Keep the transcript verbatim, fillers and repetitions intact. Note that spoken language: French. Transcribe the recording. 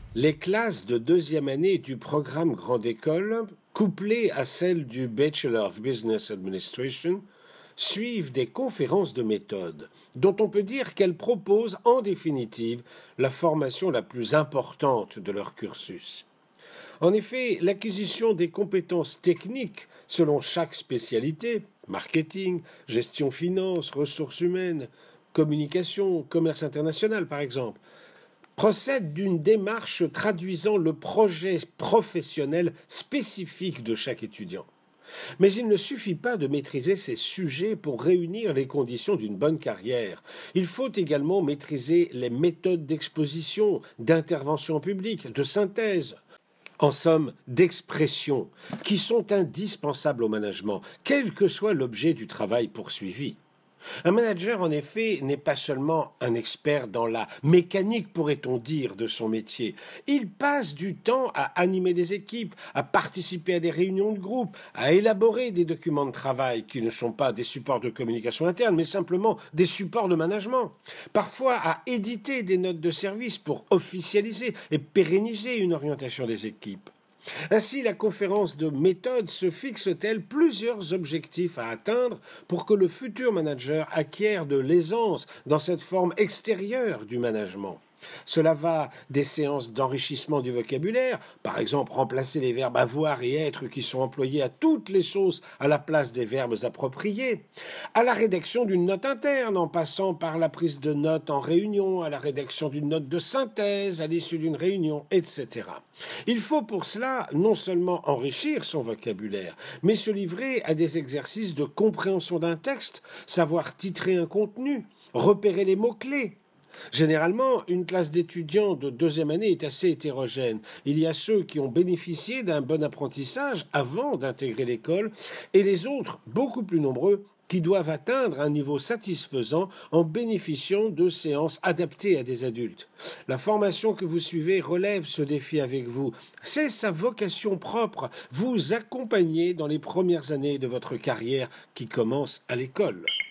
Les classes de deuxième année du programme Grande École, couplées à celles du Bachelor of Business Administration, suivent des conférences de méthode, dont on peut dire qu'elles proposent en définitive la formation la plus importante de leur cursus. En effet, l'acquisition des compétences techniques selon chaque spécialité, marketing, gestion finance, ressources humaines, communication, commerce international par exemple, procède d'une démarche traduisant le projet professionnel spécifique de chaque étudiant. Mais il ne suffit pas de maîtriser ces sujets pour réunir les conditions d'une bonne carrière. Il faut également maîtriser les méthodes d'exposition, d'intervention publique, de synthèse, en somme, d'expression, qui sont indispensables au management, quel que soit l'objet du travail poursuivi. Un manager, en effet, n'est pas seulement un expert dans la mécanique, pourrait-on dire, de son métier. Il passe du temps à animer des équipes, à participer à des réunions de groupe, à élaborer des documents de travail qui ne sont pas des supports de communication interne, mais simplement des supports de management. Parfois à éditer des notes de service pour officialiser et pérenniser une orientation des équipes. Ainsi, la conférence de méthode se fixe-t-elle plusieurs objectifs à atteindre pour que le futur manager acquiert de l'aisance dans cette forme extérieure du management. Cela va des séances d'enrichissement du vocabulaire, par exemple remplacer les verbes avoir et être qui sont employés à toutes les sauces à la place des verbes appropriés, à la rédaction d'une note interne en passant par la prise de notes en réunion, à la rédaction d'une note de synthèse à l'issue d'une réunion, et cetera. Il faut pour cela non seulement enrichir son vocabulaire, mais se livrer à des exercices de compréhension d'un texte, savoir titrer un contenu, repérer les mots-clés. Généralement, une classe d'étudiants de deuxième année est assez hétérogène. Il y a ceux qui ont bénéficié d'un bon apprentissage avant d'intégrer l'école et les autres, beaucoup plus nombreux, qui doivent atteindre un niveau satisfaisant en bénéficiant de séances adaptées à des adultes. La formation que vous suivez relève ce défi avec vous. C'est sa vocation propre, vous accompagner dans les premières années de votre carrière qui commence à l'école.